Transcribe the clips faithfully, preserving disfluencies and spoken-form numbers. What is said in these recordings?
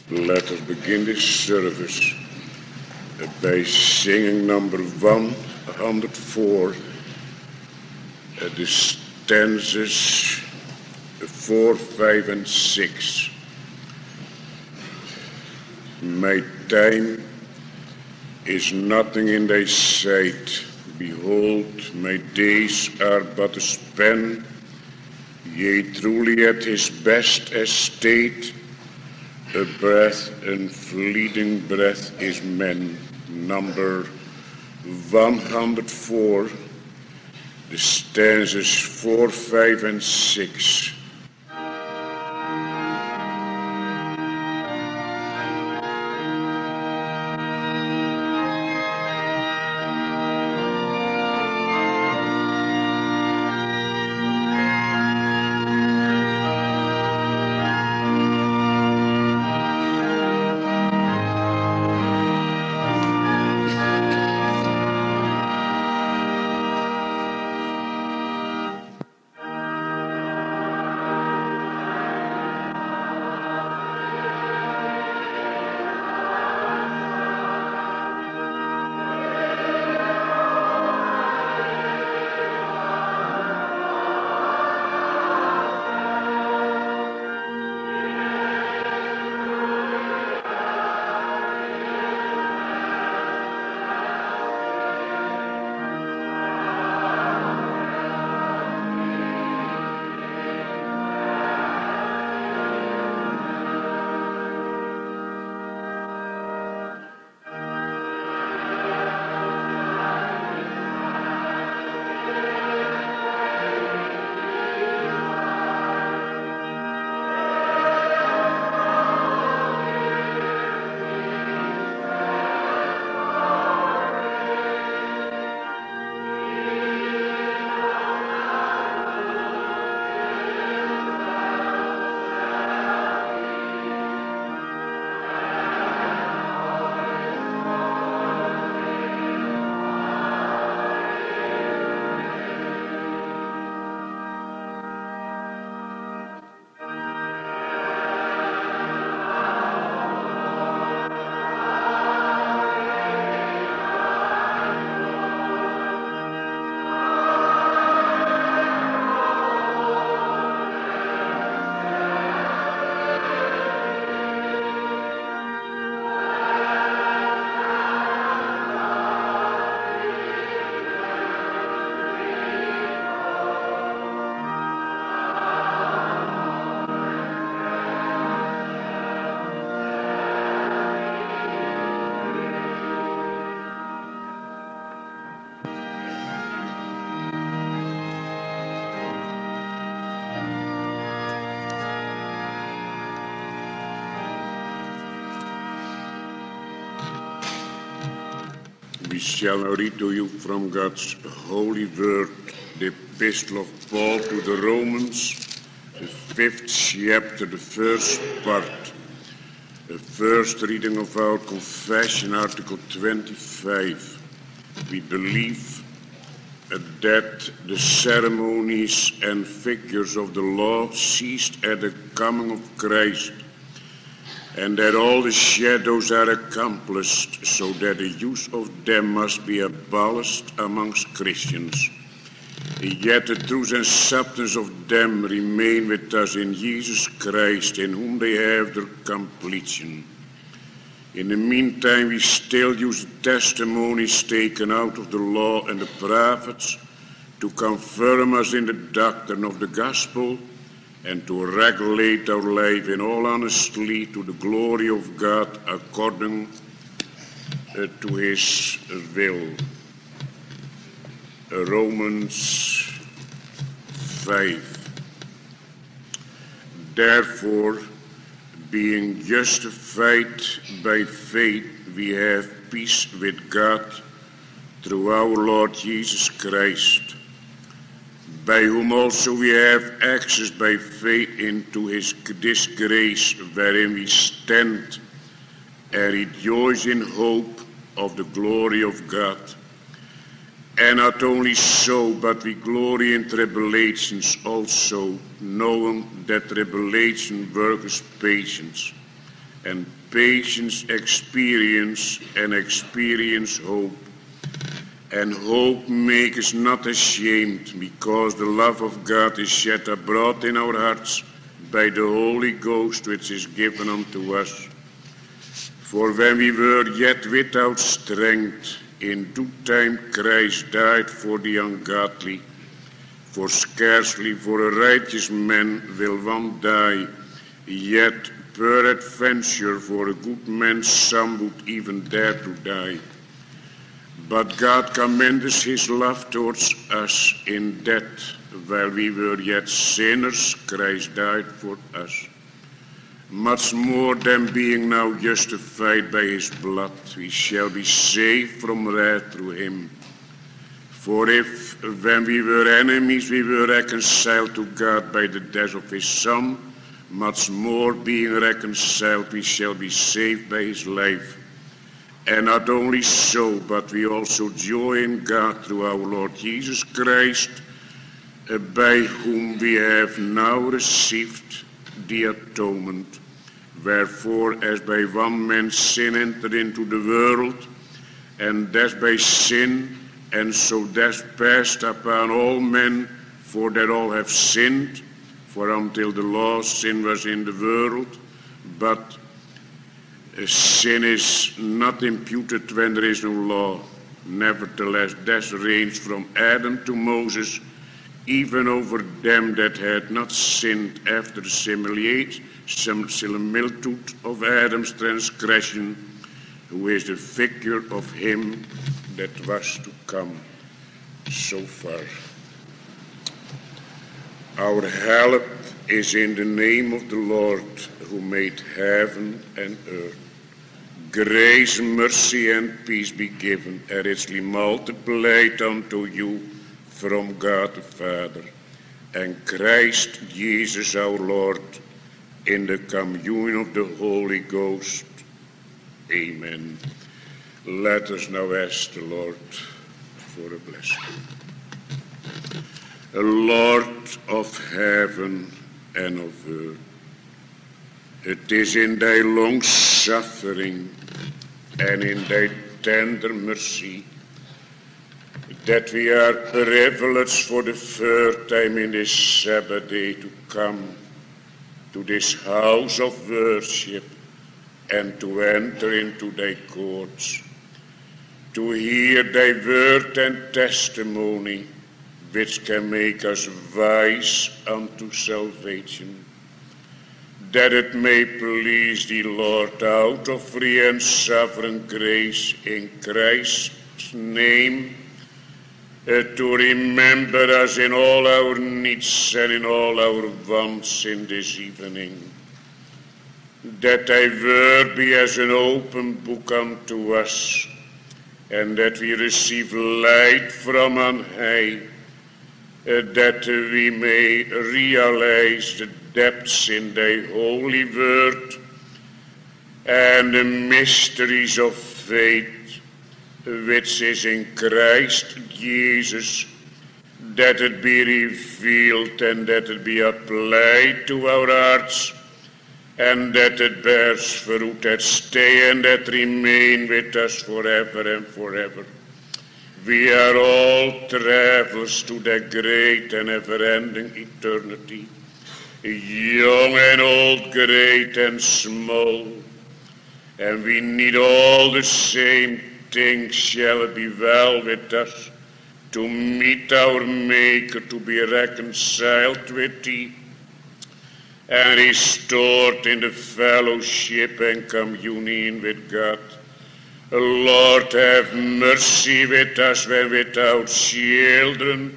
Let us begin this service by singing number one hundred four, uh, the stanzas four, five, and six. My time is nothing in thy sight. Behold, my days are but a span. Yea, truly at his best estate, a breath and fleeting breath is man. Number one hundred four, the stanzas four, five, and six. We shall now read to you from God's holy word, the epistle of Paul to the Romans, the fifth chapter, the first part. The first reading of our confession, Article twenty-five. We believe that the ceremonies and figures of the law ceased at the coming of Christ, and that all the shadows are accomplished, so that the use of them must be abolished amongst Christians. Yet the truth and substance of them remain with us in Jesus Christ, in whom they have their completion. In the meantime, we still use the testimonies taken out of the law and the prophets to confirm us in the doctrine of the gospel, and to regulate our life in all honesty to the glory of God according uh, to his will. Uh, Romans five. Therefore, being justified by faith, we have peace with God through our Lord Jesus Christ, by whom also we have access by faith into his this grace, wherein we stand and rejoice in hope of the glory of God. And not only so, but we glory in tribulations also, knowing that tribulation worketh patience, and patience experience, and experience hope. And hope makes us not ashamed, because the love of God is shed abroad in our hearts by the Holy Ghost which is given unto us. For when we were yet without strength, in due time Christ died for the ungodly. For scarcely for a righteous man will one die, yet peradventure for a good man some would even dare to die. But God commendeth his love towards us, in that, while we were yet sinners, Christ died for us. Much more than being now justified by his blood, we shall be saved from wrath through him. For if, when we were enemies, we were reconciled to God by the death of his Son, much more being reconciled, we shall be saved by his life. And not only so, but we also joy in God through our Lord Jesus Christ, by whom we have now received the atonement. Wherefore, as by one man sin entered into the world, and death by sin, and so death passed upon all men, for that all have sinned. For until the law, sin was in the world, but sin is not imputed when there is no law. Nevertheless, death reigns from Adam to Moses, even over them that had not sinned after the similitude of Adam's transgression, who is the figure of him that was to come. So far. Our help is in the name of the Lord, who made heaven and earth. Grace, mercy, and peace be given, and richly multiplied unto you from God the Father, and Christ Jesus our Lord, in the communion of the Holy Ghost. Amen. Let us now ask the Lord for a blessing. Lord of heaven and of earth, it is in thy long suffering and in thy tender mercy that we are privileged for the third time in this Sabbath day to come to this house of worship and to enter into thy courts, to hear thy word and testimony, which can make us wise unto salvation, that it may please thee, Lord, out of free and sovereign grace in Christ's name, uh, to remember us in all our needs and in all our wants in this evening, that thy word be as an open book unto us, and that we receive light from on high, Uh, that uh, we may realize the depths in thy holy word and the mysteries of faith which is in Christ Jesus, that it be revealed and that it be applied to our hearts, and that it bears fruit that stay and that remain with us forever and forever. We are all travelers to the great and ever-ending eternity, young and old, great and small, and we need all the same things. Shall it be well with us to meet our Maker, to be reconciled with thee, and restored in the fellowship and communion with God. Lord, have mercy with us when without children.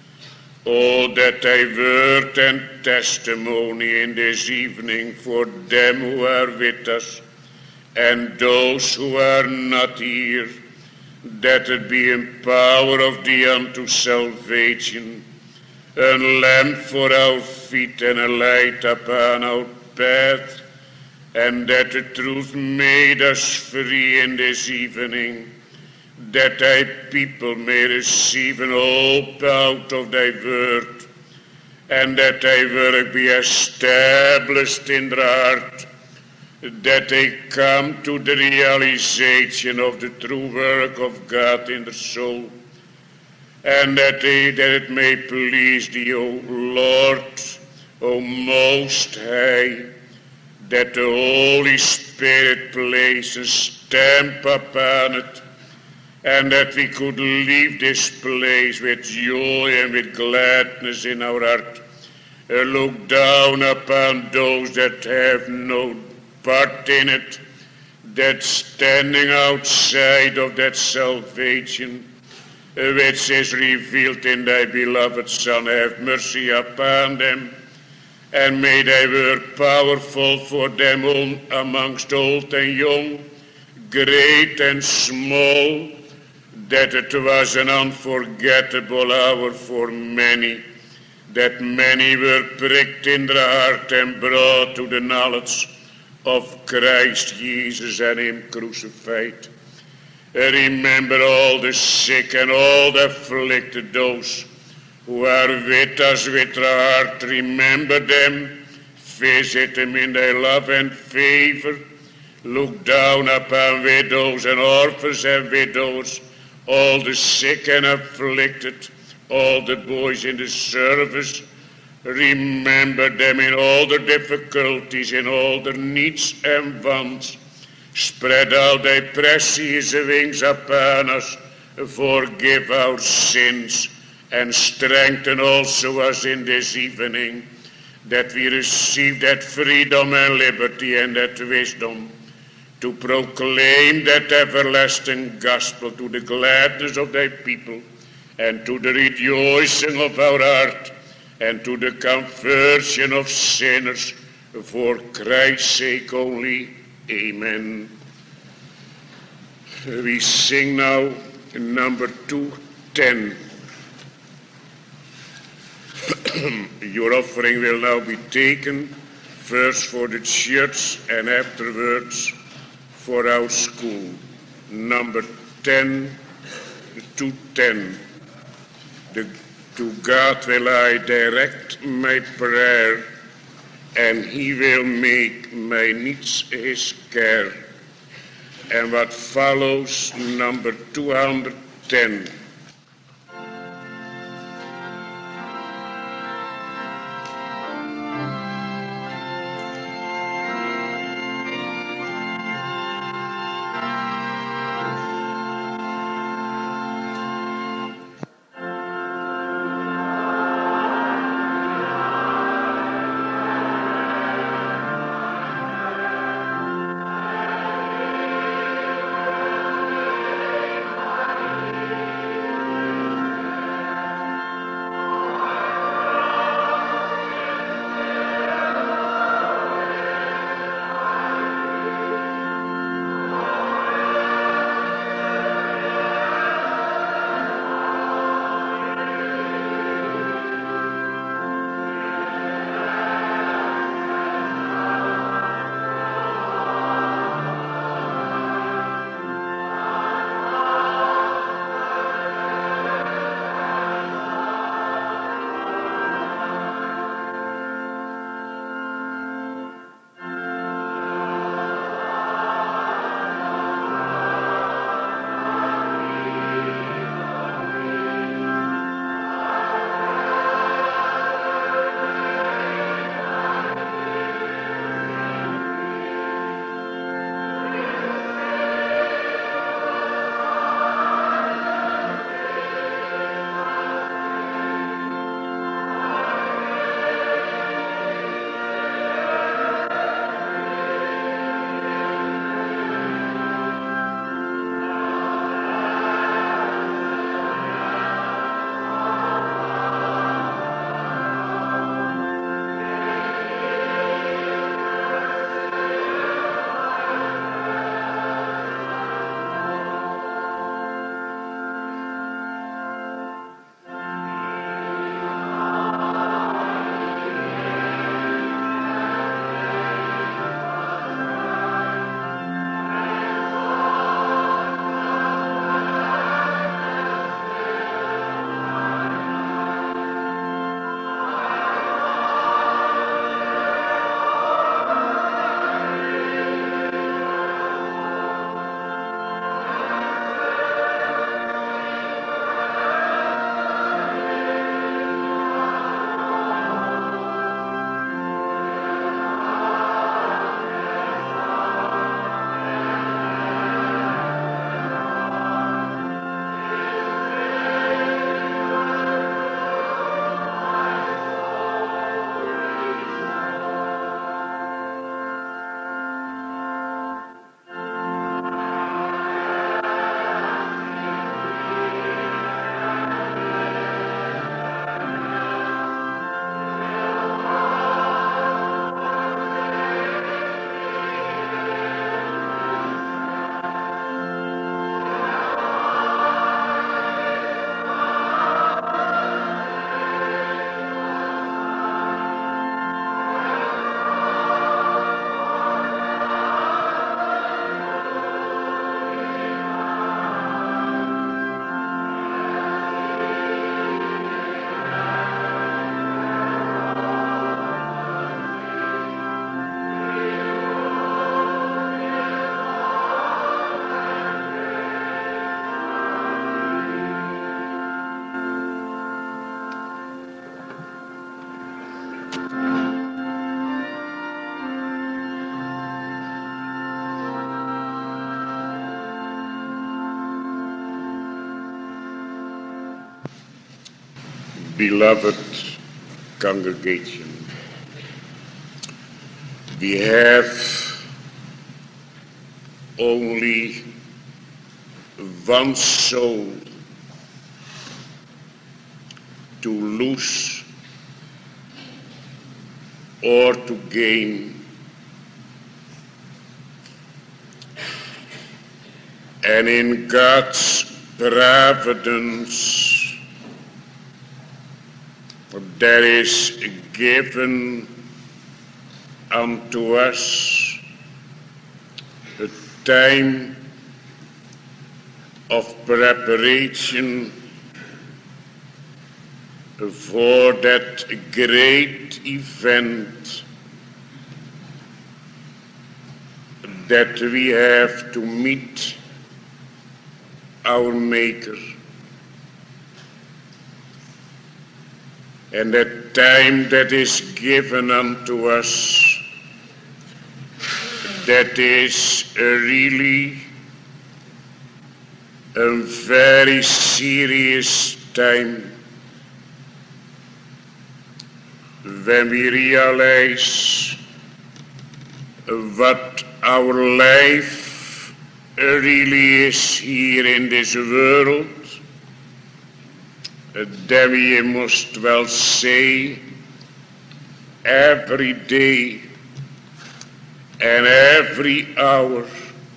Oh, that thy word and testimony in this evening for them who are with us and those who are not here, that it be in power of thee unto salvation, a lamp for our feet and a light upon our path, and that the truth made us free in this evening, that thy people may receive an hope out of thy word, and that thy work be established in their heart, that they come to the realization of the true work of God in their soul, and that, they, that it may please thee, O Lord, O Most High, that the Holy Spirit place a stamp upon it, and that we could leave this place with joy and with gladness in our heart, and look down upon those that have no part in it, that standing outside of that salvation which is revealed in thy beloved Son, have mercy upon them, and may thy word powerful for them all amongst old and young, great and small, that it was an unforgettable hour for many, that many were pricked in their heart and brought to the knowledge of Christ Jesus and him crucified. Remember all the sick and all the afflicted, those who are with us with their heart. Remember them, visit them in thy love and favor. Look down upon widows and orphans and widows, all the sick and afflicted, all the boys in the service. Remember them in all their difficulties, in all their needs and wants. Spread out thy precious wings upon us, forgive our sins, and strengthen also us in this evening, that we receive that freedom and liberty and that wisdom to proclaim that everlasting gospel to the gladness of thy people, and to the rejoicing of our heart, and to the conversion of sinners, for Christ's sake only. Amen. We sing now number two ten. Your offering will now be taken, first for the church and afterwards for our school. Number ten, two ten. The, to God will I direct my prayer, and he will make my needs his care. And what follows, number two hundred ten. Beloved congregation, we have only one soul to lose or to gain, and in God's providence there is given unto us a time of preparation for that great event that we have to meet our Maker. And that time that is given unto us, that is really a very serious time when we realize what our life really is here in this world. Then we must well say every day and every hour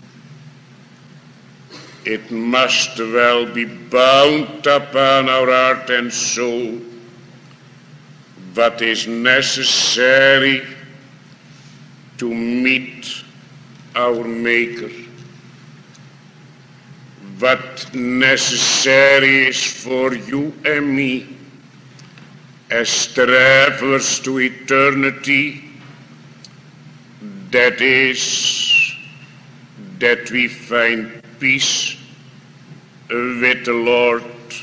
it must well be bound upon our heart and soul what is necessary to meet our Maker. What necessary is for you and me as travelers to eternity, that is, that we find peace with the Lord,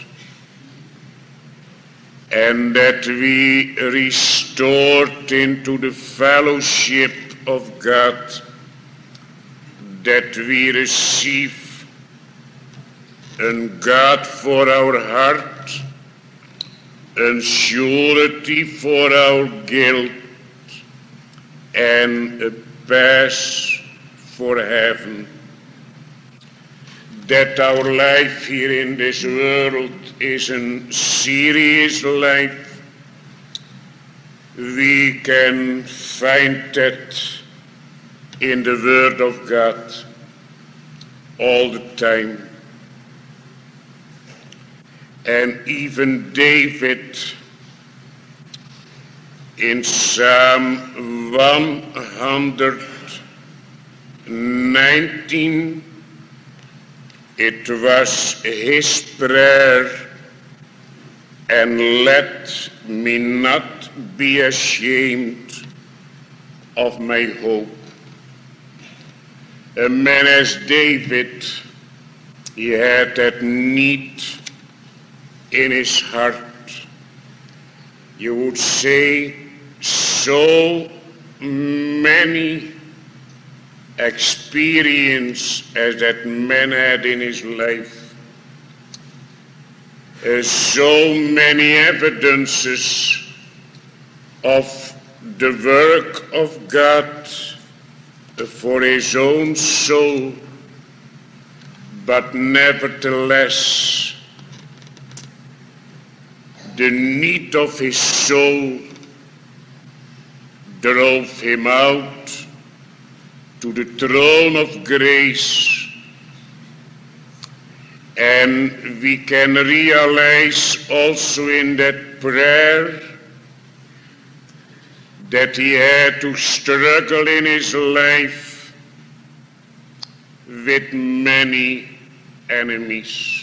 and that we restored into the fellowship of God, that we receive and God for our heart, and surety for our guilt, and a pass for heaven. That our life here in this world is a serious life, we can find that in the Word of God all the time. And even David in Psalm one hundred nineteen, it was his prayer, and let me not be ashamed of my hope. A man as David, he had that need in his heart. You would say so many experience as that man had in his life, uh, so many evidences of the work of God for his own soul, but nevertheless the need of his soul drove him out to the throne of grace, and we can realize also in that prayer that he had to struggle in his life with many enemies.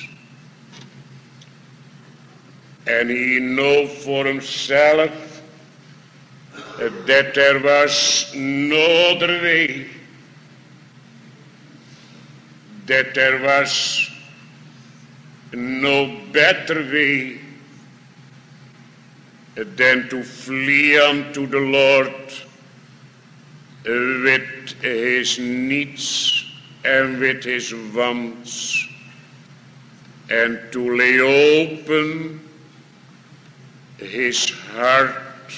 And he knew for himself that there was no other way, that there was no better way than to flee unto the Lord with his needs and with his wants, and to lay open his heart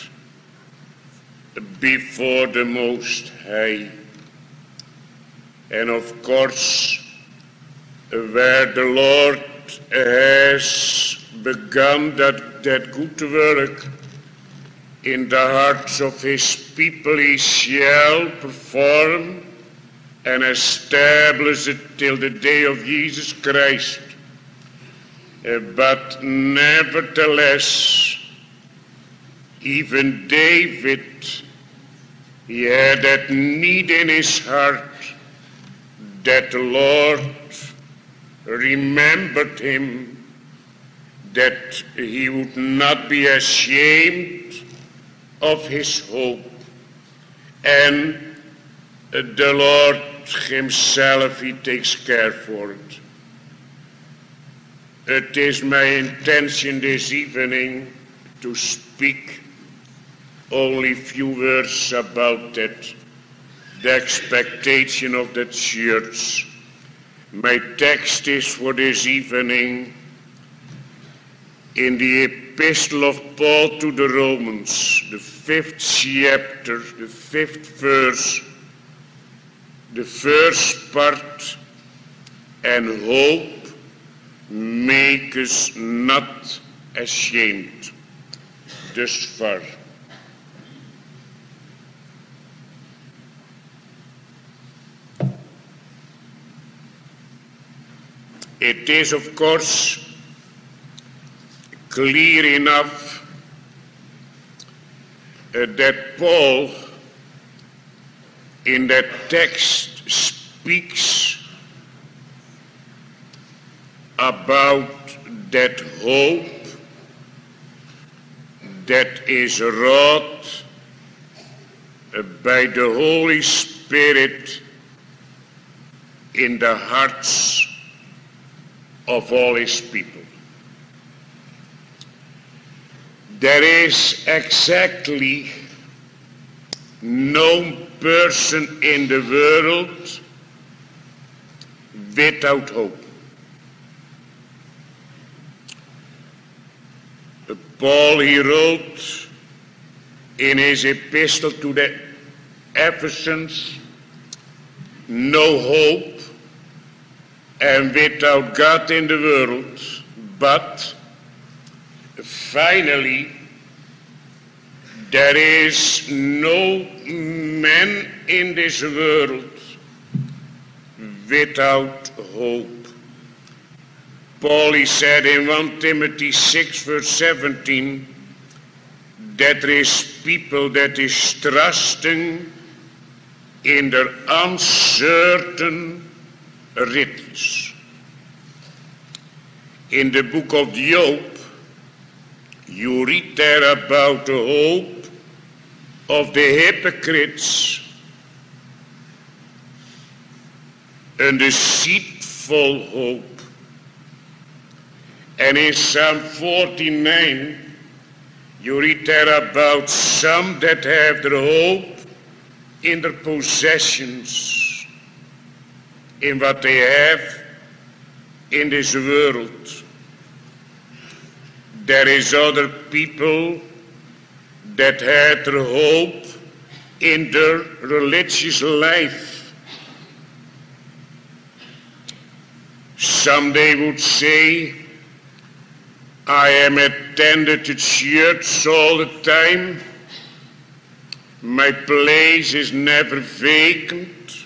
before the Most High. And of course, where the Lord has begun that, that good work in the hearts of his people, he shall perform and establish it till the day of Jesus Christ. Uh, but nevertheless, even David, he had that need in his heart that the Lord remembered him, that he would not be ashamed of his hope. And the Lord himself, he takes care for it. It is my intention this evening to speak only few words about that, the expectation of the church. My text is for this evening in the Epistle of Paul to the Romans, the fifth chapter, the fifth verse, the first part, and hope make us not ashamed. Thus far. It is, of course, clear enough uh, that Paul in that text speaks about that hope that is wrought by the Holy Spirit in the hearts of all his people. There is exactly no person in the world without hope. Paul, he wrote in his epistle to the Ephesians, no hope and without God in the world, but finally there is no man in this world without hope. Paul, he said in First Timothy six verse seventeen that there is people that is trusting in their uncertain riches. In the book of Job, you read there about the hope of the hypocrites, and deceitful hope. And in Psalm forty-nine, you read there about some that have their hope in their possessions, in what they have in this world. There is other people that had their hope in their religious life. Some they would say, I am attended to church all the time. My place is never vacant.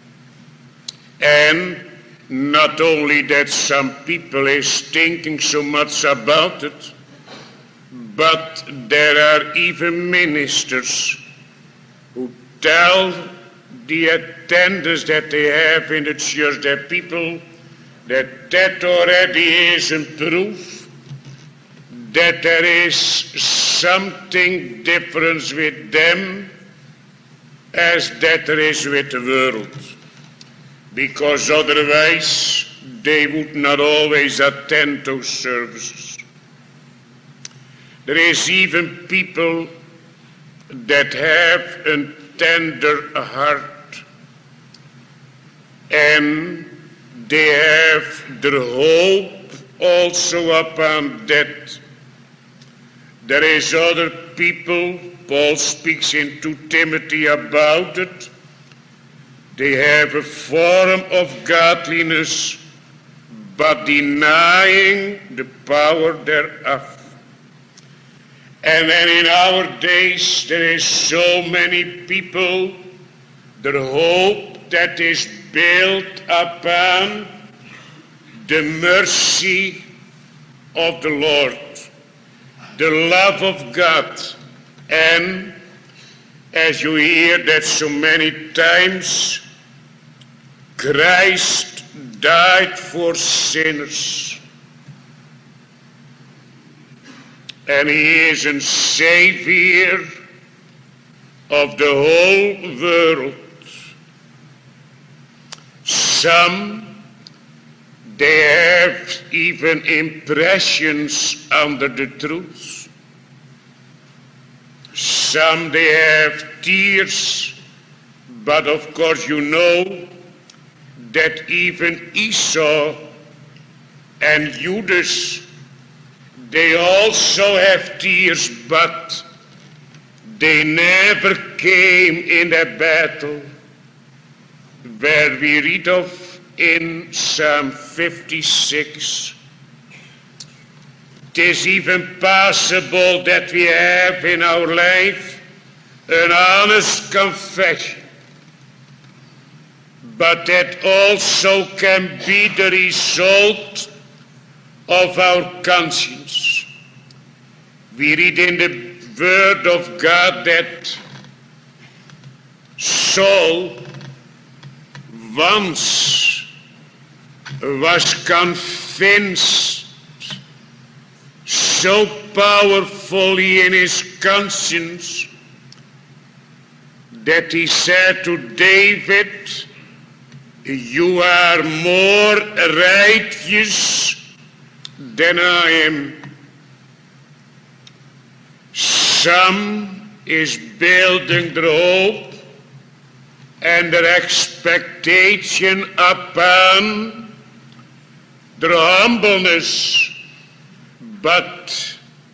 And not only that some people is thinking so much about it, but there are even ministers who tell the attendants that they have in the church, that people, that that already is a proof that there is something different with them as that there is with the world. Because otherwise they would not always attend those services. There is even people that have a tender heart, and they have their hope also upon that There is other people, Paul speaks in Second Timothy about it. They have a form of godliness, but denying the power thereof. And then in our days there is so many people, their hope that is built upon the mercy of the Lord, the love of God. And as you hear that so many times, Christ died for sinners. And he is a savior of the whole world. Some, they have even impressions under the truth. Some, they have tears. But of course you know that even Esau and Judas, they also have tears, but they never came in a battle where we read of in Psalm fifty-six. It is even possible that we have in our life an honest confession, but that also can be the result of our conscience. We read in the Word of God that Saul once was convinced so powerfully in his conscience that he said to David, "You are more righteous than I am." Some is building their hope and their expectation upon their humbleness, but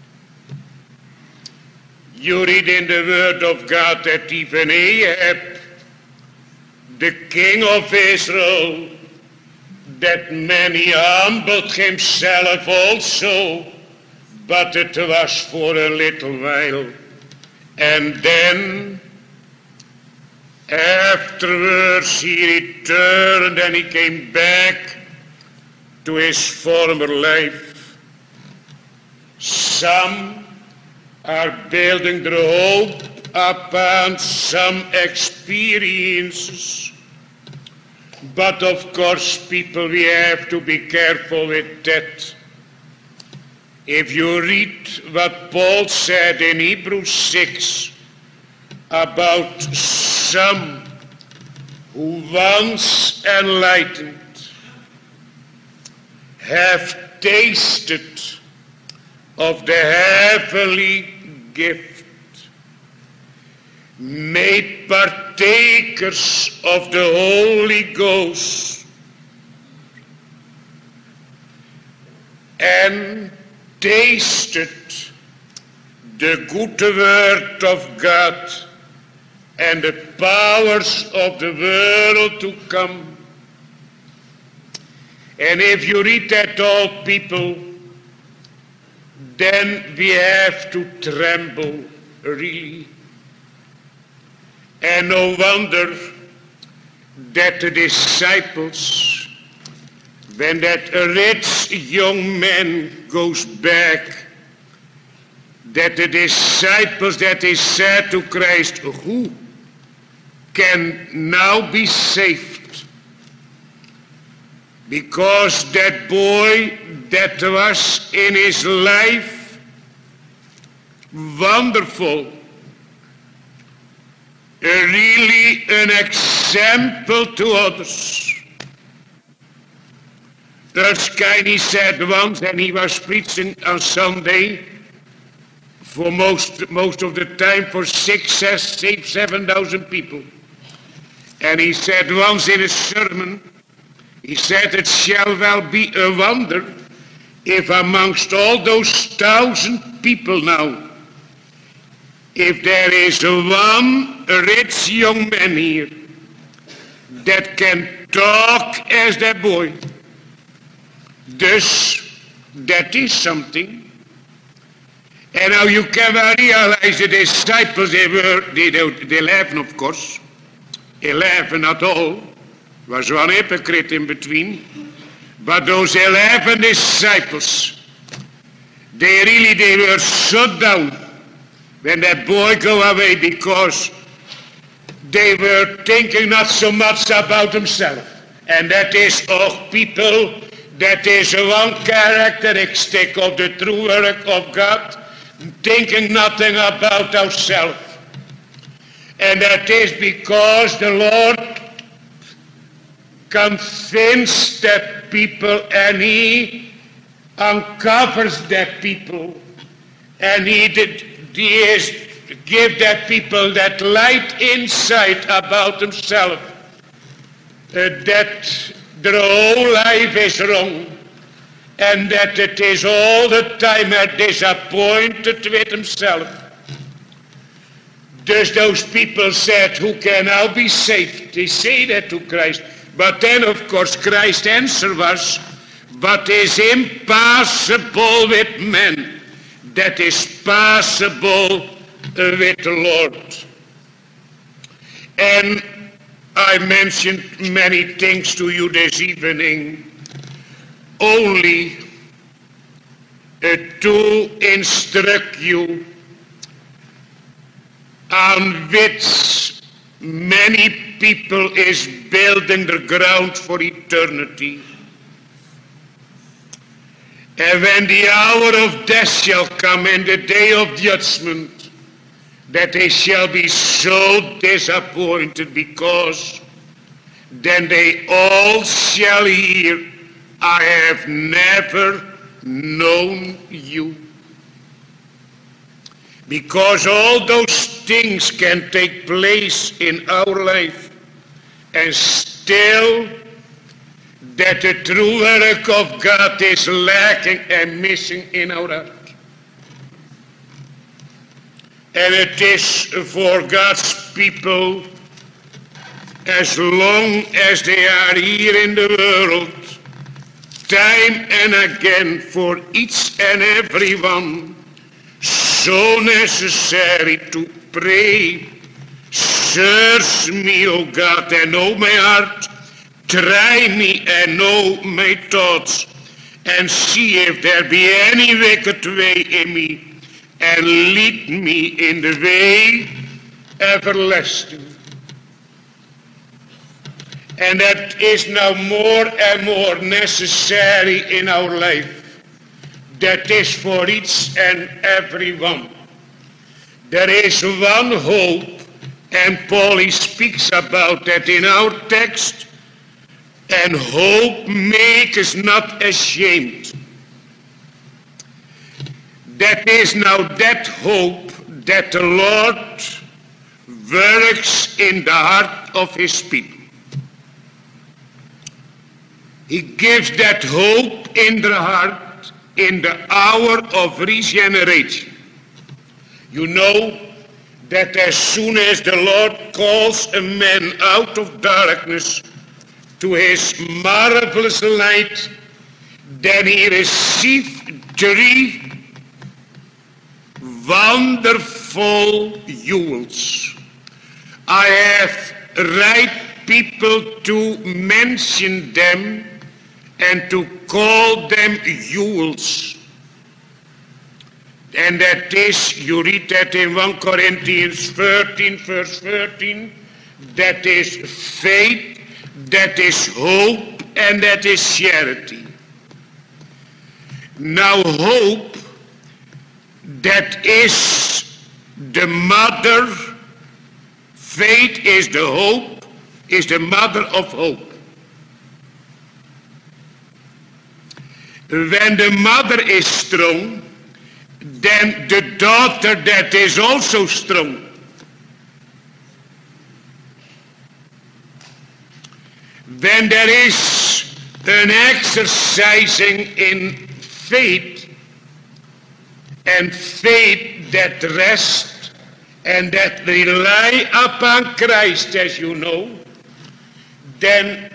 you read in the Word of God that even Ahab, the king of Israel, that man he humbled himself also, but it was for a little while. And then afterwards he returned and he came back to his former life. Some are building their hope upon some experiences. But of course, people, we have to be careful with that. If you read what Paul said in Hebrews six about some who once enlightened have tasted of the heavenly gift, made partakers of the Holy Ghost, and tasted the good word of God and the powers of the world to come. And if you read that, all people, then we have to tremble, really. And no wonder that the disciples, when that rich young man goes back, that the disciples, that they said to Christ, who can now be saved? Because that boy that was in his life wonderful, really an example to others. Erskine, he said once, and he was preaching on Sunday for most most of the time for six, six, seven thousand people. And he said once in a sermon, he said, "It shall well be a wonder if amongst all those thousand people now if there is one rich young man here that can talk as that boy, dus that is something. And now you can realize the disciples, they were, they, they eleven of course, eleven at all, was one hypocrite in between, but those eleven disciples, they really, they were shut down when that boy go away, because they were thinking not so much about themselves. And that is, oh people, that is one characteristic of the true work of God, thinking nothing about ourselves. And that is because the Lord convinced that people, and He uncovers that people, and He did, He is give that people that light insight about themselves, uh, that their whole life is wrong, and that it is all the time are disappointed with themselves. Thus those people said, who can now be saved? They say that to Christ. But then of course Christ's answer was, but is impossible with men, that is possible with the Lord. And I mentioned many things to you this evening, only uh, to instruct you on which many people is building the ground for eternity. And when the hour of death shall come and the day of judgment, that they shall be so disappointed, because then they all shall hear, I have never known you. Because all those things can take place in our life, and still that the true work of God is lacking and missing in our heart. And it is for God's people, as long as they are here in the world, time and again, for each and every one, so necessary to pray, search me, O God, and know my heart, try me and know my thoughts, and see if there be any wicked way in me, and lead me in the way everlasting. And that is now more and more necessary in our life. That is for each and every one. There is one hope, and Paul he speaks about that in our text. And hope makes us not ashamed. That is now that hope that the Lord works in the heart of His people. He gives that hope in the heart in the hour of regeneration. You know that as soon as the Lord calls a man out of darkness to His marvelous light, then he receives three wonderful jewels. I have right people to mention them and to call them jewels. And that is, you read that in First Corinthians thirteen, verse thirteen, that is faith, that is hope, and that is charity. Now hope, that is the mother, faith is the hope, is the mother of hope. When the mother is strong, then the daughter that is also strong. When there is an exercising in faith, and faith that rests and that rely upon Christ, as you know, then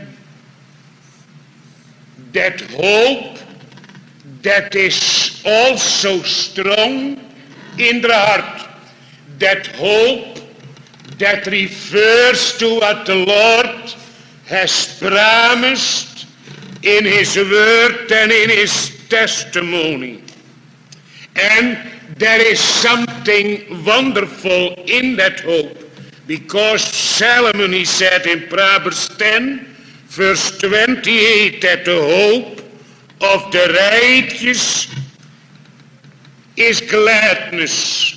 that hope that is also strong in the heart, that hope that refers to what the Lord has promised in his word and in his testimony. And there is something wonderful in that hope, because Solomon, he said in Proverbs ten, verse twenty-eight, that the hope of the righteous is gladness.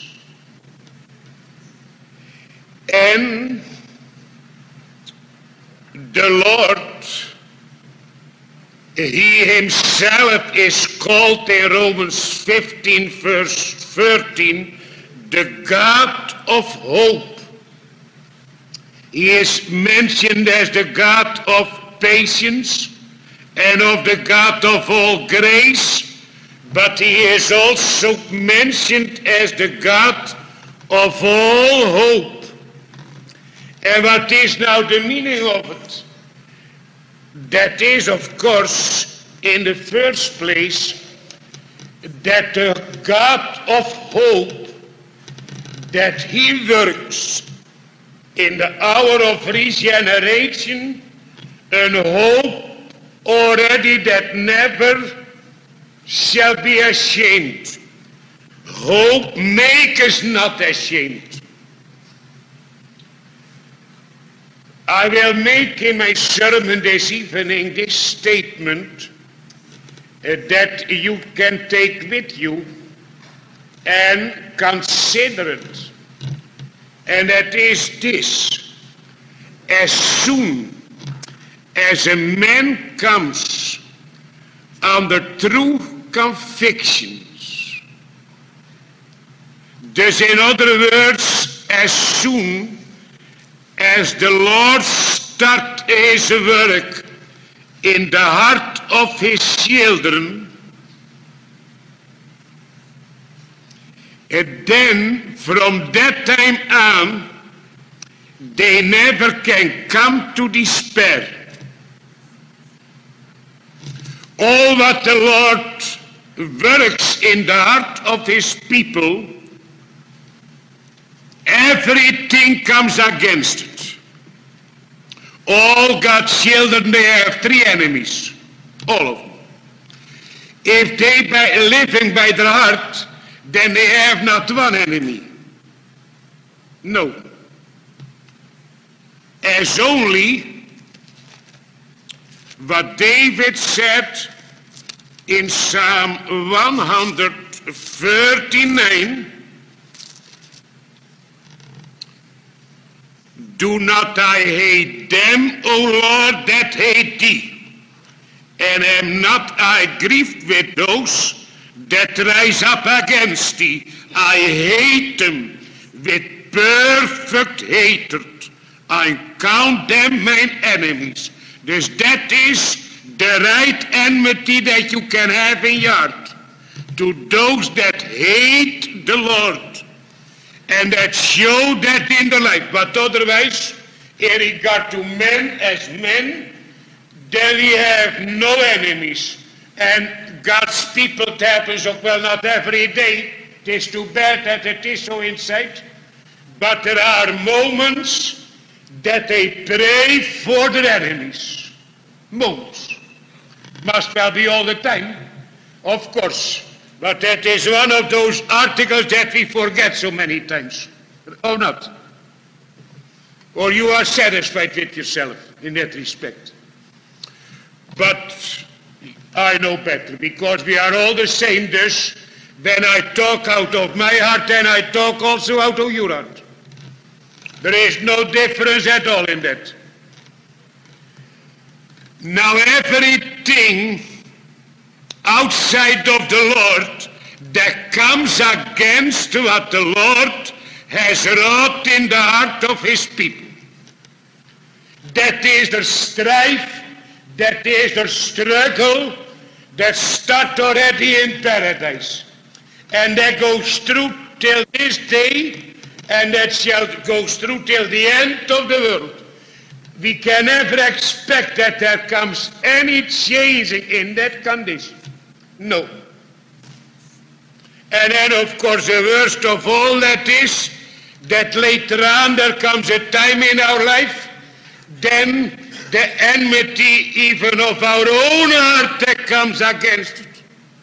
And the Lord, he himself is called in Romans fifteen, verse thirteen, the God of hope. He is mentioned as the God of patience and of the God of all grace, but he is also mentioned as the God of all hope. And what is now the meaning of it? That is, of course, in the first place, that the God of hope, that he works in the hour of regeneration, an hope already that never shall be ashamed. Hope make us not ashamed. I will make in my sermon this evening this statement uh, that you can take with you and consider it. And that is this: as soon as a man comes under true convictions, thus in other words, as soon as the Lord starts his work in the heart of his children, and then from that time on, they never can come to despair. All what the Lord works in the heart of his people, everything comes against it. All God's children, they have three enemies. All of them. If they by living by their heart, then they have not one enemy. No. As only what David said in Psalm one thirty-nine, do not I hate them, O Lord, that hate thee, and am not I grieved with those that rise up against thee. I hate them with perfect hatred. I count them mine enemies. Dus that is the right enmity that you can have in your heart to those that hate the Lord and that show that in the life. But otherwise, in regard to men as men, then we have no enemies. And God's people, it happens ook well not every day. It is too bad that it is so inside. But there are moments that they pray for their enemies. Moments. Must well be all the time, of course. But that is one of those articles that we forget so many times. Or not? Or you are satisfied with yourself in that respect. But I know better, because we are all the same. Thus, when I talk out of my heart, then I talk also out of your heart. There is no difference at all in that. Now everything outside of the Lord that comes against what the Lord has wrought in the heart of his people, that is their strife, that is their struggle, that starts already in paradise, and that goes through till this day, and that shall go through till the end of the world. We can never expect that there comes any changing in that condition. No. And then, of course, the worst of all that is that later on there comes a time in our life, then the enmity even of our own heart that comes against it.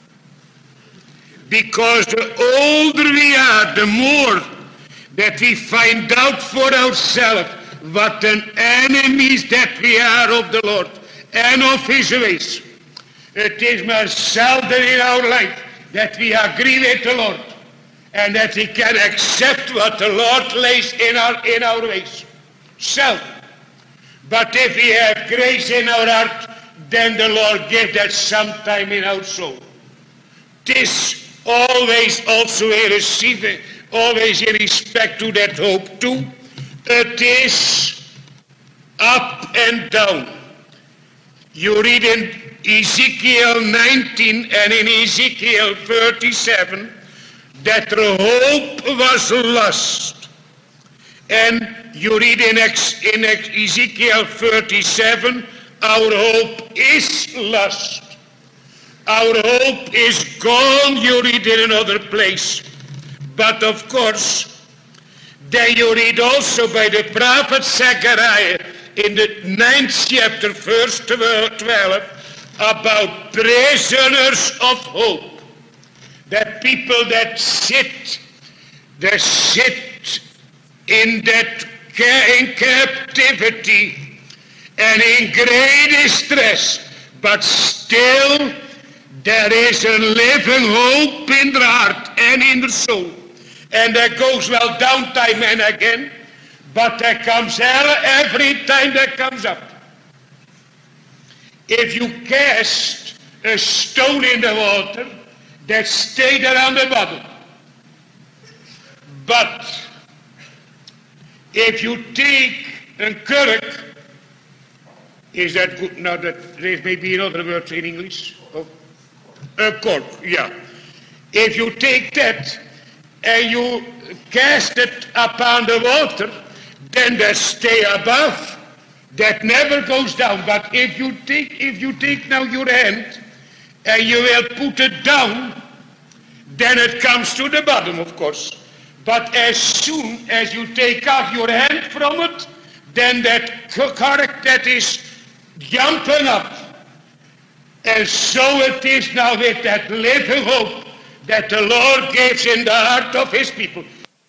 Because the older we are, the more that we find out for ourselves what an enemies that we are of the Lord and of his ways. It is more seldom in our life that we agree with the Lord and that we can accept what the Lord lays in our, in our ways. Seldom. But if we have grace in our heart, then the Lord gives that sometime in our soul. This always also in receiving, always in respect to that hope too. It is up and down. You read in Ezekiel nineteen and in Ezekiel thirty-seven that the hope was lost. And you read in, Ex, in Ex, Ezekiel thirty-seven, our hope is lost. Our hope is gone, you read in another place. But of course, then you read also by the prophet Zechariah in the ninth chapter, verse twelve, about prisoners of hope. That people that sit, that sit in that in captivity and in great distress, but still there is a living hope in the heart and in the soul. And that goes well down time and again, but that comes every time that comes up. If you cast a stone in the water, that stay there on the bottom. But if you take a cork, is that good? Now that there may be another word in English. Oh, a cork, yeah. If you take that and you cast it upon the water, then that stay above. That never goes down. But if you take, if you take now your hand and you will put it down, then it comes to the bottom, of course. But as soon as you take off your hand from it, then that cork that is jumping up. And so it is now with that living hope that the Lord gives in the heart of his people.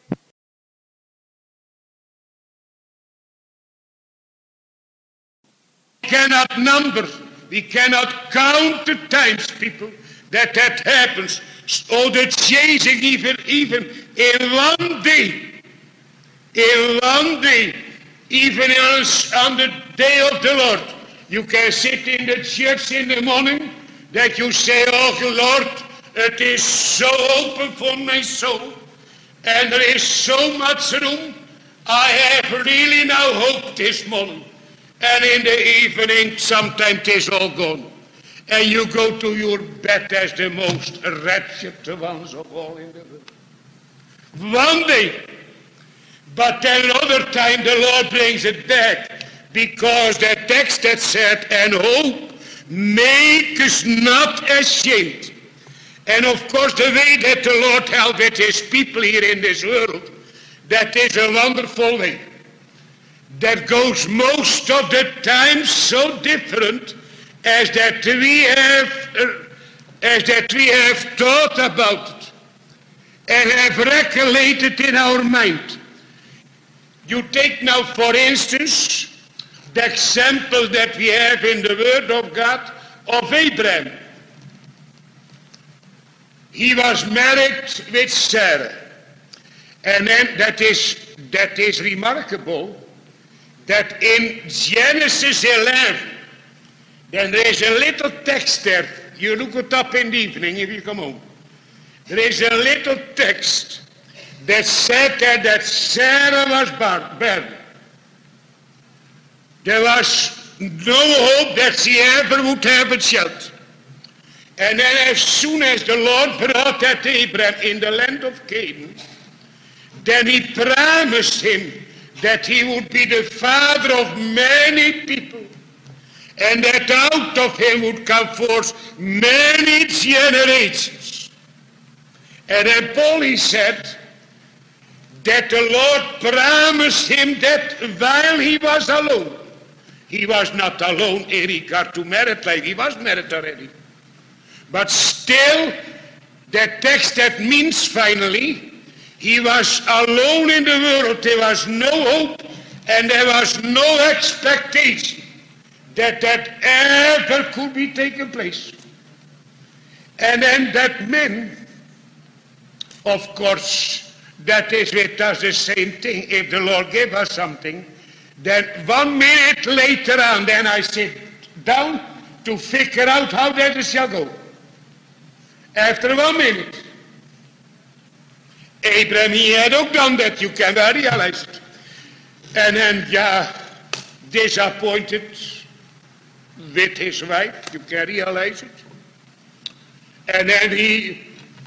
We cannot number, we cannot count the times, people, that that happens. Oh, the changing even, even in one day, in one day, even on the day of the Lord, you can sit in the church in the morning that you say, oh Lord, it is so open for my soul, and there is so much room. I have really now hope this morning. And in the evening, sometimes it is all gone. And you go to your bed as the most wretched ones of all in the world. One day, but then another time the Lord brings it back, because the text that said, and hope make us not ashamed. And of course the way that the Lord helped with his people here in this world, that is a wonderful way. That goes most of the time so different as that we have, uh, as that we have thought about it and have recollected in our mind. You take now, for instance, the example that we have in the Word of God of Abraham. He was married with Sarah, and then that is that is remarkable. That in Genesis eleven, then there is a little text there. You look it up in the evening if you come home. There is a little text that said that, that Sarah was barren. There was no hope that she ever would have a child. And then as soon as the Lord brought that Abraham in the land of Canaan, then he promised him that he would be the father of many people, and that out of him would come forth many generations. And then Paul, he said that the Lord promised him that while he was alone. He was not alone in regard to married life. He was married already. But still, that text, that means finally, he was alone in the world. There was no hope and there was no expectation that that ever could be taken place. And then that meant, of course, that is with us the same thing. If the Lord gave us something, then one minute later on, then I sit down to figure out how that shall go. After one minute. Abraham, he had ook done that, you can well realize it. And then, yeah, disappointed with his wife, you can realize it. And then he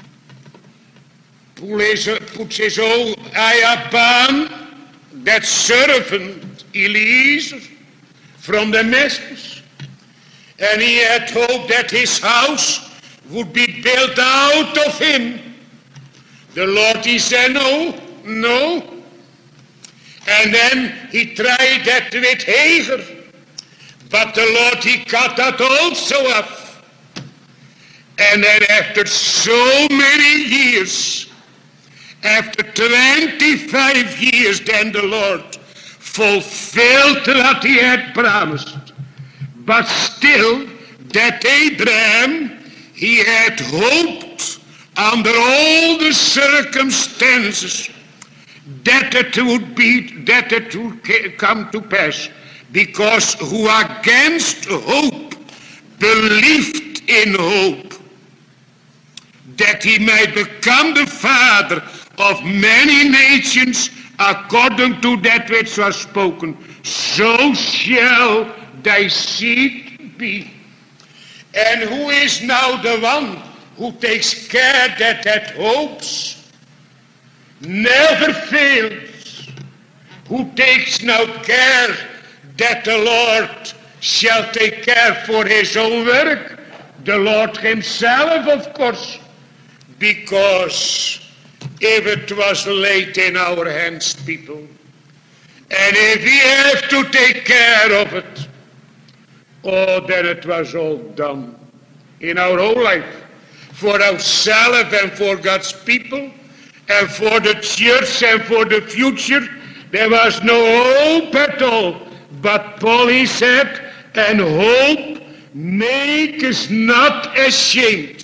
puts his whole eye upon that servant, Eliezer, from Damascus. And he had hoped that his house would be built out of him. The Lord, he said, no, no. And then he tried that with Hagar. But the Lord, he cut that also off. And then after so many years, after twenty-five years, then the Lord fulfilled what he had promised. But still, that Abraham, he had hoped under all the circumstances that it would be, that it would come to pass. Because who against hope believed in hope, that he might become the father of many nations, according to that which was spoken, so shall thy seed be. And who is now the one who takes care that that hopes never fails? Who takes now care that the Lord shall take care for his own work? The Lord himself, of course. Because if it was laid in our hands, people, and if we have to take care of it, oh, then it was all done in our whole life, for ourselves and for God's people, and for the church and for the future. There was no hope at all. But Paul, he said, and hope make us not ashamed.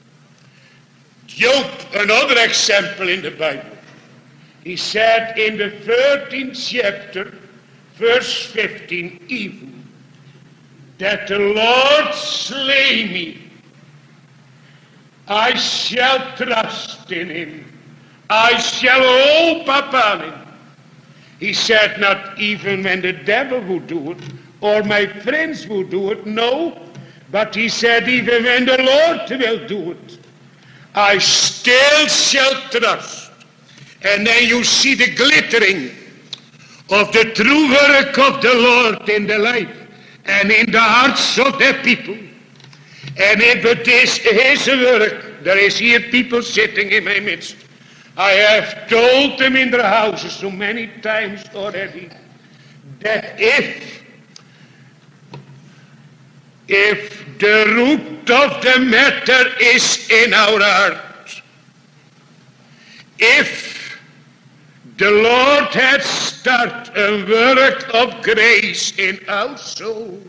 Job, another example in the Bible. He said in the thirteenth chapter, verse fifteen, even, that the Lord slay me, I shall trust in him. I shall hope upon him. He said not even when the devil would do it, or my friends would do it, no. But he said even when the Lord will do it, I still shall trust. And then you see the glittering of the true work of the Lord in the life and in the hearts of the people. And if it is his work, there is here people sitting in my midst. I have told them in their houses so many times already that if if the root of the matter is in our heart, if the Lord had started a work of grace in our soul,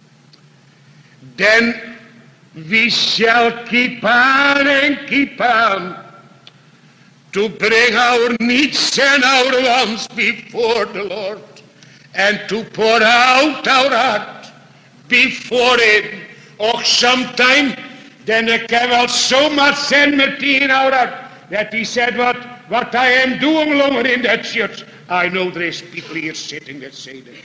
then we shall keep on and keep on to bring our needs and our wants before the Lord, and to pour out our heart before him. Or sometime, then there can well so much enmity in our heart that he said, what, what I am doing longer in that church. I know there is people here sitting that say that.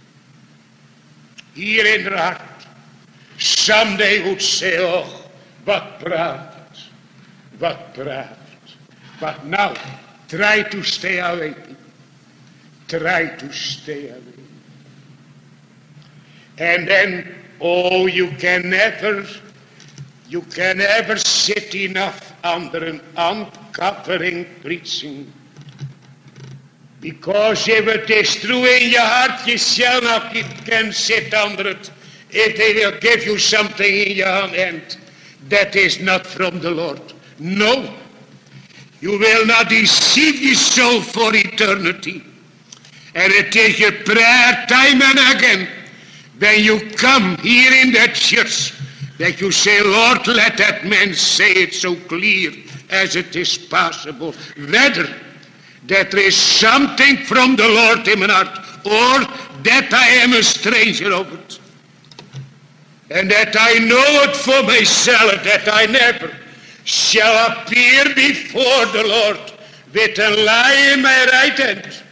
Here in their heart, someday would say, oh, what praat, what praat. But now, Try to stay away. Try to stay away. And then, oh, you can never, you can never sit enough under an uncovering preaching. Because if it is true in your heart, you shall not can sit under it. If they will give you something in your hand, that is not from the Lord. No. You will not deceive your soul for eternity. And it is your prayer time and again, when you come here in that church, that you say, Lord, let that man say it so clear as it is possible. Whether that there is something from the Lord in my heart, or that I am a stranger of it. And that I know it for myself, that I never shall appear before the Lord with a lie in my right hand.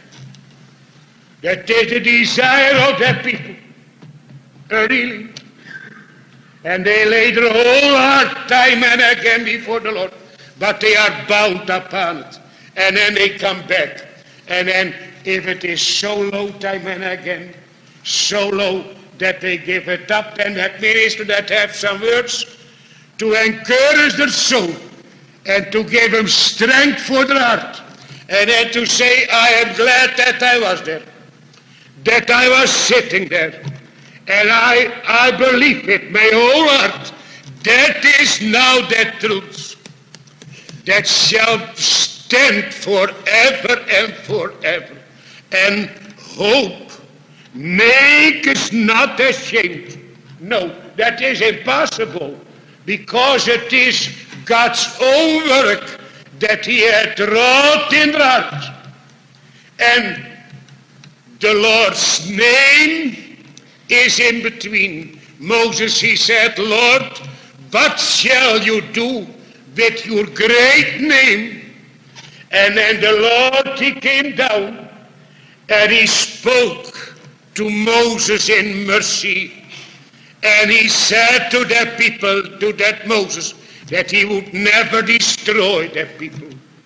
That is the desire of that people. Really. And they lay their whole heart time and again before the Lord. But they are bound upon it. And then they come back. And then if it is so low time and again, so low that they give it up, then that minister that have some words to encourage their soul and to give them strength for their heart. And then to say, I am glad that I was there. That I was sitting there. And I, I believe with my whole heart, that is now that truth that shall stand forever and forever. And hope, make us not ashamed. No, that is impossible, because it is God's own work that he had wrought in the heart. And the Lord's name is in between. Moses, he said, Lord, what shall you do with your great name? And then the Lord, he came down and he spoke to Moses in mercy. And he said to that people, to that Moses, that he would never destroy that people.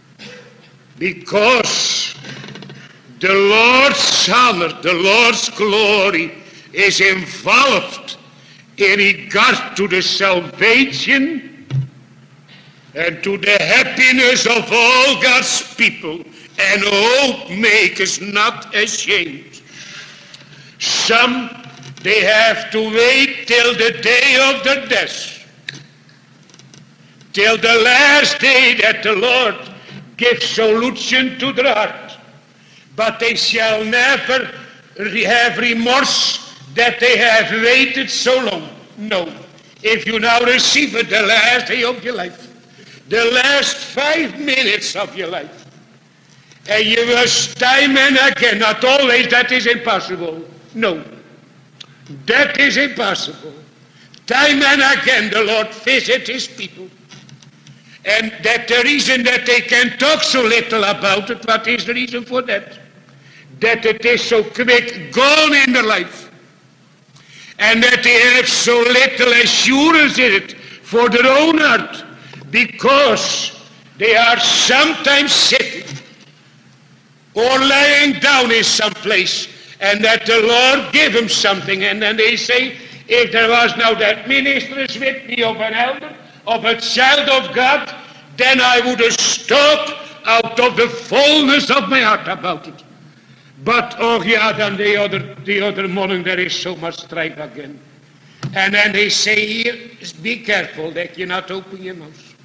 Because the Lord's honor, the Lord's glory is involved in regard to the salvation and to the happiness of all God's people. And hope make us not ashamed. Some, they have to wait till the day of their death, till the last day that the Lord gives solution to their heart. But they shall never have remorse that they have waited so long. No. If you now receive it the last day of your life, the last five minutes of your life, and you will time and again, not always, that is impossible. No. That is impossible. Time and again the Lord visits his people. And that the reason that they can talk so little about it, what is the reason for that? That it is so quick gone in their life. And that they have so little assurance in it for their own heart. Because they are sometimes sitting or lying down in some place, and that the Lord give them something, and then they say, if there was now that minister is with me of an elder, of a child of God, then I would have spoke out of the fullness of my heart about it. But oh yeah, then the other the other morning there is so much strife again. And then they say here, be careful that you not open your mouth.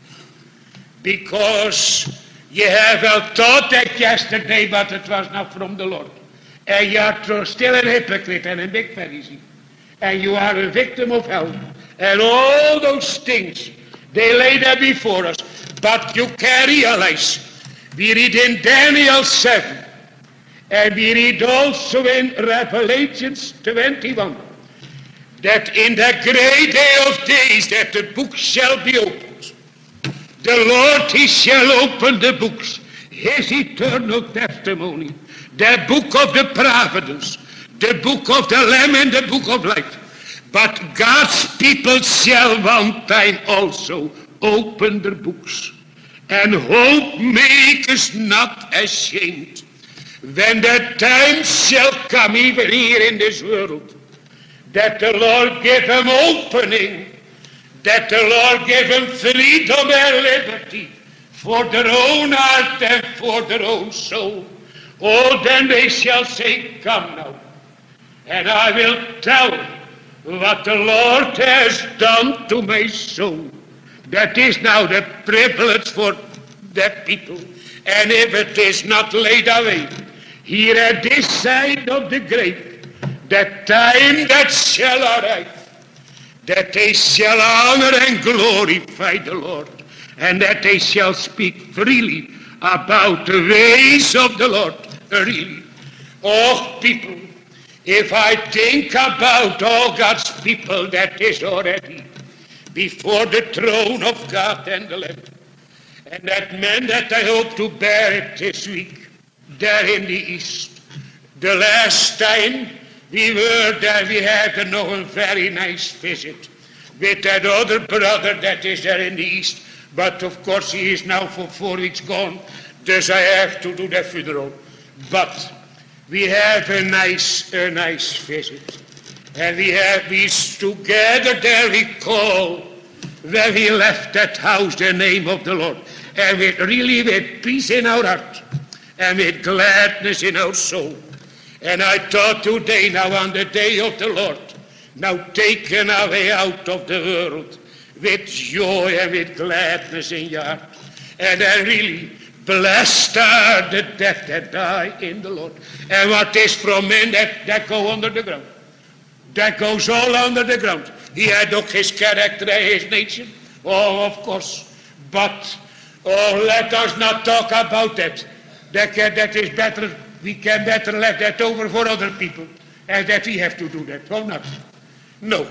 Because you have well thought that yesterday, but it was not from the Lord. And you are still a hypocrite and a big Pharisee. And you are a victim of hell. And all those things, they lay there before us. But you can realize, we read in Daniel seven, and we read also in Revelations twenty-one, that in the great day of days that the book shall be opened. The Lord, he shall open the books, his eternal testimony, the book of the providence, the book of the Lamb and the book of life. But God's people shall one time also open their books. And hope make us not ashamed, when the time shall come, even here in this world, that the Lord give them opening, that the Lord give them freedom and liberty for their own heart and for their own soul. Oh, then they shall say, come now, and I will tell what the Lord has done to my soul. That is now the privilege for that people. And if it is not laid away, here at this side of the grave, that time that shall arrive, that they shall honor and glorify the Lord, and that they shall speak freely about the ways of the Lord. Really. Oh, people, if I think about all God's people that is already before the throne of God and the Lamb, and that man that I hope to bear it this week, there in the East. The last time we were there, we had a, know, a very nice visit with that other brother that is there in the East. But of course he is now for four weeks gone, thus I have to do the funeral. But we have a nice, a nice visit. And we have, we together there we call, where we left that house, the name of the Lord. And with really with peace in our heart, and with gladness in our soul. And I thought today, now on the day of the Lord, now taken away out of the world, with joy and with gladness in your heart. And I really, blessed are the dead that die in the Lord. And what is from men that, that go under the ground? That goes all under the ground. He had ook his character and his nature. Oh, of course. But, oh, let us not talk about that. That, that is better, we can better let that over for other people. And that we have to do that. Oh, not. No.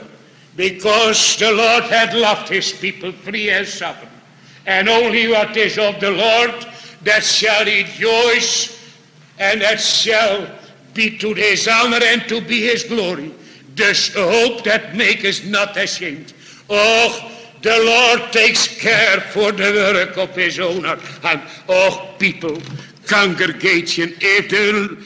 Because the Lord had loved his people free and sovereign. And only what is of the Lord, that shall rejoice, and that shall be to his honor and to be his glory. This hope that makes us not ashamed. Oh, the Lord takes care for the work of his own heart. And oh, people, congregation, if there,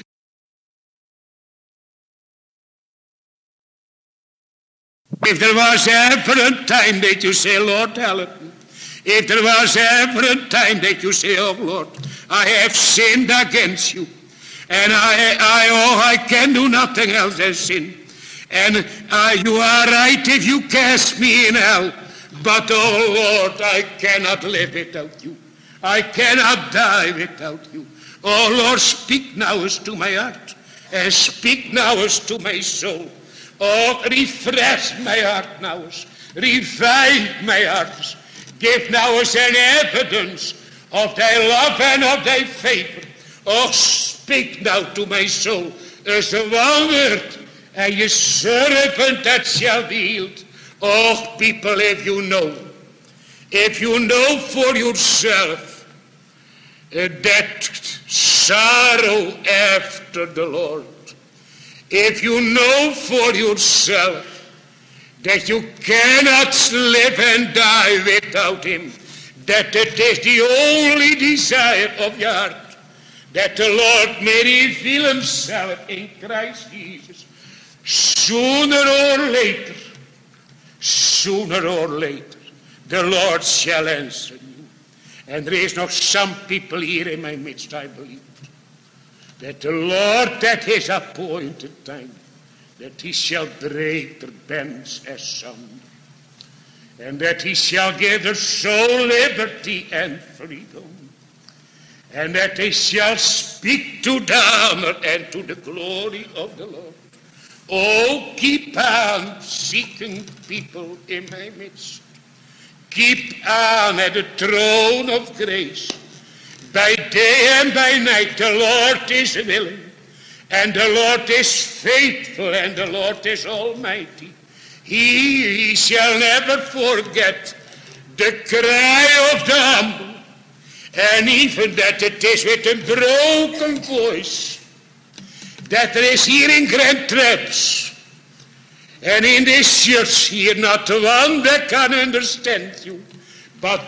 if there was ever a time that you say, Lord, help me. If there was ever a time that you say, oh, Lord, I have sinned against you. And I, I, oh, I can do nothing else than sin. And uh, you are right if you cast me in hell. But, oh, Lord, I cannot live without you. I cannot die without you. Oh, Lord, speak now as to my heart. And speak now as to my soul. Oh, refresh my heart now. Revive my heart. Give now us an evidence of thy love and of thy favor. Oh, speak now to my soul as a one word, and your servant that shall be healed. Oh, people, if you know, if you know for yourself uh, that sorrow after the Lord, if you know for yourself that you cannot live and die without him, that it is the only desire of your heart, that the Lord may reveal himself in Christ Jesus, sooner or later, sooner or later, the Lord shall answer you. And there is not some people here in my midst, I believe, that the Lord at his appointed time, that he shall break their bands asunder, and that he shall give their soul liberty and freedom, and that they shall speak to the honor and to the glory of the Lord. Oh, keep on seeking people in my midst. Keep on at the throne of grace. By day and by night the Lord is willing. And the Lord is faithful, and the Lord is almighty. He, he shall never forget the cry of the humble, and even that it is with a broken voice that there is here in Grand Traps, and in this church here, not one that can understand you, but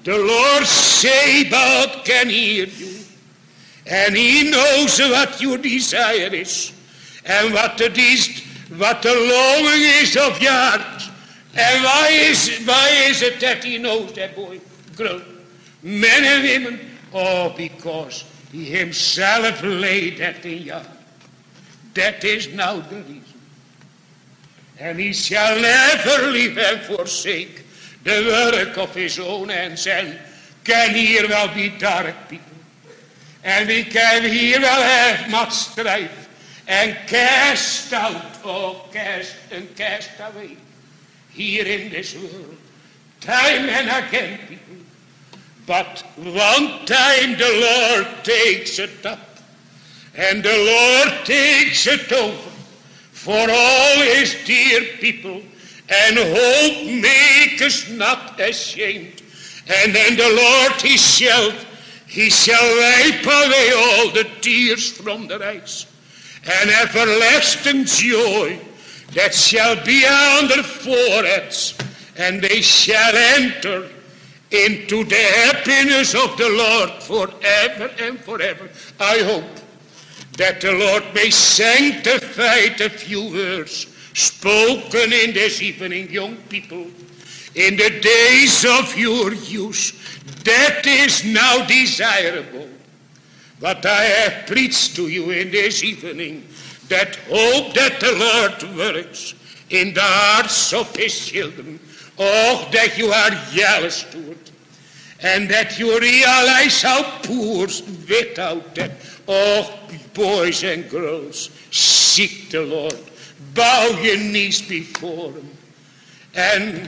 The Lord Sabaoth can hear you, and he knows what your desire is, and what the, des- what the longing is of your heart. And why is, why is it that he knows that, boy, girl, men and women? Oh, because he himself laid that in your heart. That is now the reason. And he shall never leave and forsake the work of his own hands. And can here well be dark people. And we can here well have much strife. And cast out, oh, cast and cast away. Here in this world, time and again, people. But one time the Lord takes it up. And the Lord takes it over for all his dear people, and hope make us not ashamed. And then the Lord he shall, he shall wipe away all the tears from their eyes, and everlasting joy that shall be on their foreheads, and they shall enter into the happiness of the Lord forever and forever. I hope that the Lord may sanctify the few words spoken in this evening, young people, in the days of your youth. That is now desirable. But I have preached to you in this evening that hope that the Lord works in the hearts of his children. Oh, that you are jealous to it, and that you realize how poor without that. Oh, boys and girls, seek the Lord. Bow your knees before him. And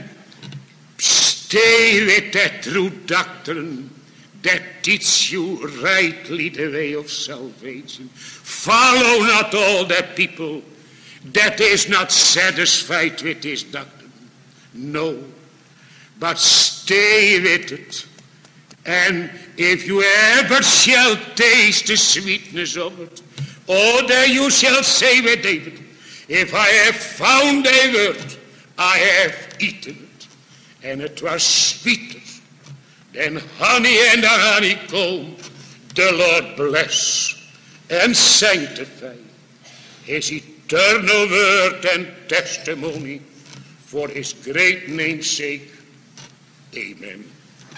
stay with that true doctrine that teach you rightly the way of salvation. Follow not all that people that is not satisfied with this doctrine. No, but stay with it. And if you ever shall taste the sweetness of it, oh, there you shall say with David, if I have found thy word, I have eaten it, and it was sweeter than honey and the honeycomb. The Lord bless and sanctify his eternal word and testimony for his great name's sake. Amen.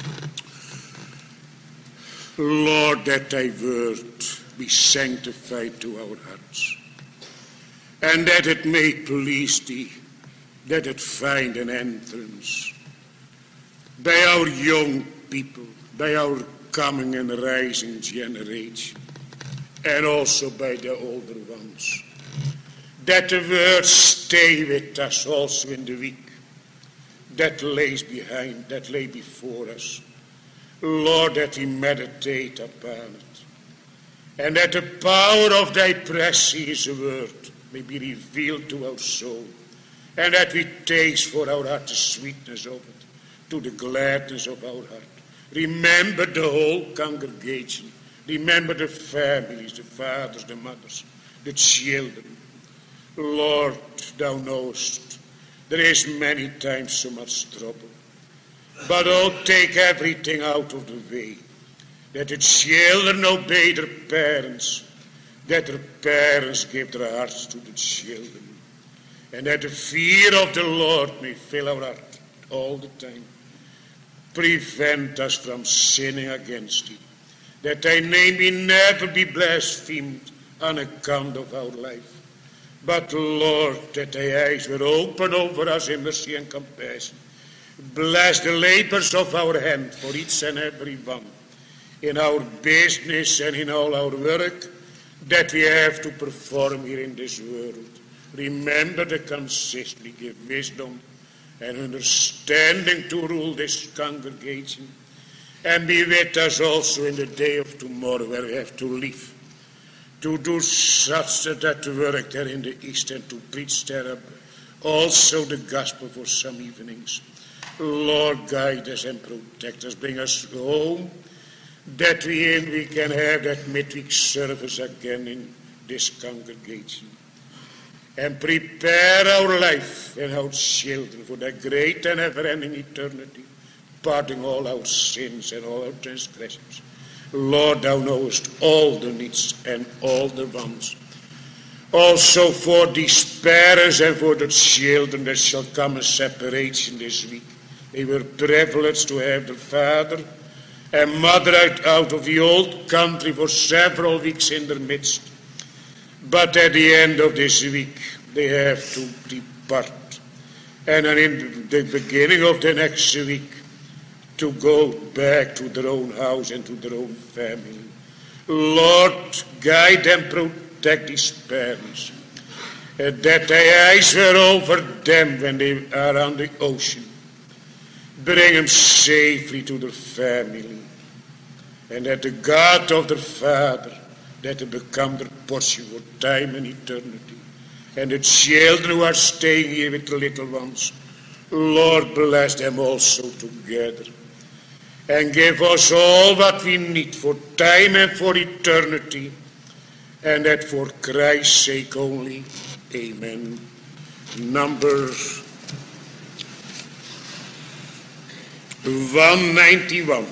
Lord, that thy word be sanctified to our hearts, and that it may please thee, that it find an entrance by our young people, by our coming and rising generation, and also by the older ones. That the word stay with us also in the week that lays behind, that lay before us. Lord, that we meditate upon it, and that the power of thy precious word may be revealed to our soul, and that we taste for our heart the sweetness of it, to the gladness of our heart. Remember the whole congregation. Remember the families, the fathers, the mothers, the children. Lord, thou knowest, there is many times so much trouble. But oh, take everything out of the way, that the children obey their parents, that their parents give their hearts to the children, and that the fear of the Lord may fill our heart all the time. Prevent us from sinning against thee, that thy name may never be blasphemed on account of our life. But Lord, that thy eyes were open over us in mercy and compassion. Bless the labors of our hand for each and every one, in our business and in all our work that we have to perform here in this world. Remember the consistently give wisdom and understanding to rule this congregation, and be with us also in the day of tomorrow, where we have to live, to do such that work there in the east, and to preach there also the gospel for some evenings. Lord, guide us and protect us. Bring us home, that we in we can have that midweek service again in this congregation. And prepare our life and our children for that great and ever-ending eternity. pardoning all our sins and all our transgressions. Lord, thou knowest all the needs and all the wants. Also for these parents and for the children that shall come a separation this week. They were privileged to have the father and mother out, out of the old country for several weeks in their midst. But at the end of this week, they have to depart. And then in the beginning of the next week, to go back to their own house and to their own family. Lord, guide and protect these parents, uh, that thy eyes were over them when they are on the ocean. Bring them safely to their family, and that the God of their Father, that they become their portion for time and eternity. And the children who are staying here with the little ones, Lord, bless them also together. And give us all what we need for time and for eternity, and that for Christ's sake only. Amen. Number one ninety-one.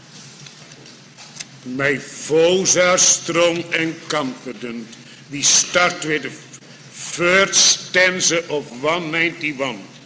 My foes are strong and confident. We start with the first stanza of one ninety-one.